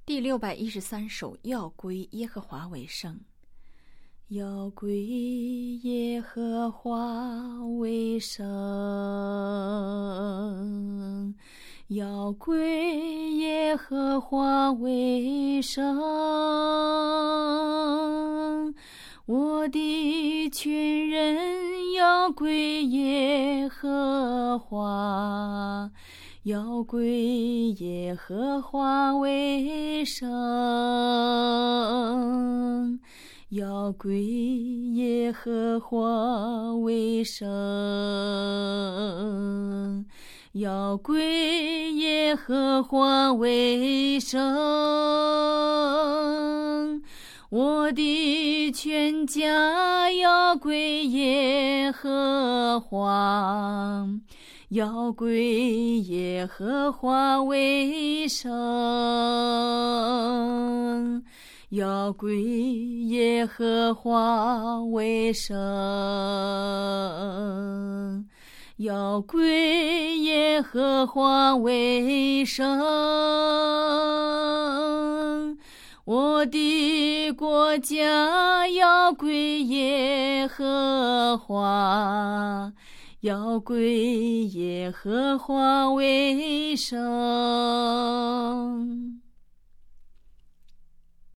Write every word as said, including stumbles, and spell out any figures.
第六百一十三首，要归耶和华为圣。要归耶和华为圣，要归耶和华为圣，我的全人要归耶和华，要归耶和华为圣，要归耶和华为圣，要归耶和华为圣，我的全家要归耶和华，要归耶和华为圣，要归耶和华为圣，要归耶和华为圣，我的国家要归耶和华，要归耶和华为圣。